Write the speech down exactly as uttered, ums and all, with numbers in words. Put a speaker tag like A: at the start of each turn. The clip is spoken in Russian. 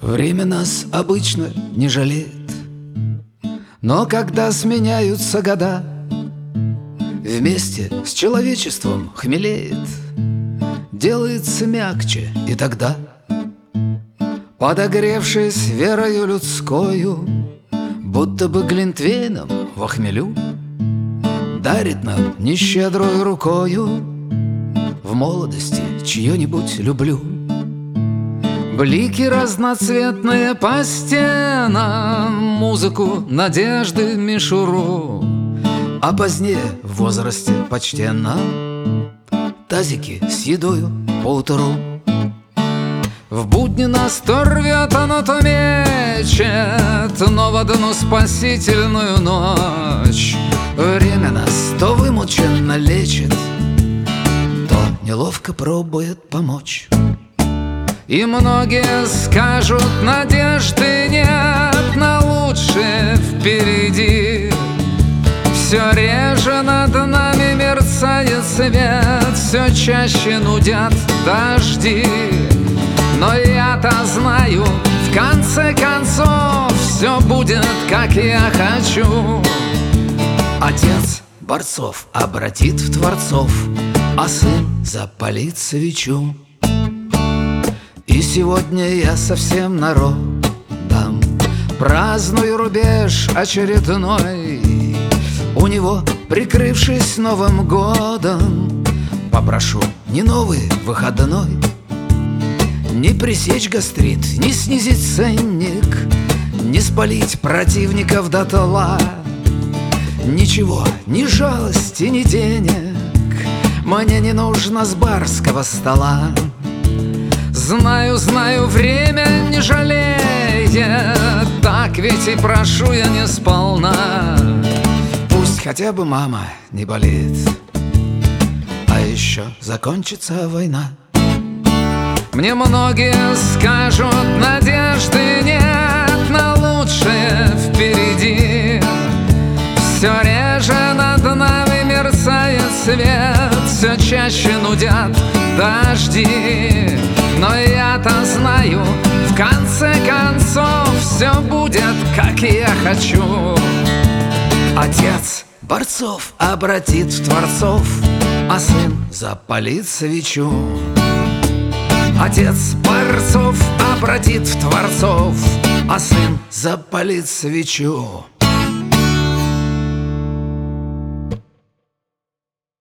A: Время нас обычно не жалеет, но когда сменяются года, вместе с человечеством хмелеет, делается мягче и тогда, подогревшись верою людскою, будто бы глинтвейном во хмелю, дарит нам нещедрой рукою в молодости чье-нибудь люблю. Блики разноцветные по стенам, музыку, надежды, мишуру, а позднее в возрасте почтенном тазики с едою поутру. В будни нас то рвет, оно то мечет, но в одну спасительную ночь время нас то вымученно лечит, то неловко пробует помочь. И многие скажут, надежды нет на лучшее впереди. Все реже над нами мерцает свет, все чаще нудят дожди. Но я-то знаю, в конце концов все будет, как я хочу. Отец борцов обратит в творцов, а сын запалит свечу. И сегодня я со всем народом праздную рубеж очередной. У него, прикрывшись Новым годом, попрошу не новый выходной, не пресечь гастрит, не снизить ценник, не спалить противников дотла. Ничего, ни жалости, ни денег мне не нужно с барского стола. Знаю, знаю, время не жалеет, так ведь и прошу я не сполна. Пусть хотя бы мама не болеет, а еще закончится война. Мне многие скажут, надежды нет на лучшее впереди. Все реже над нами мерцает свет, все чаще нудят дожди. Но я-то знаю, в конце концов все будет, как я хочу. Отец борцов обратит в творцов, а сын запалит свечу. Отец борцов обратит в творцов, а сын запалит свечу.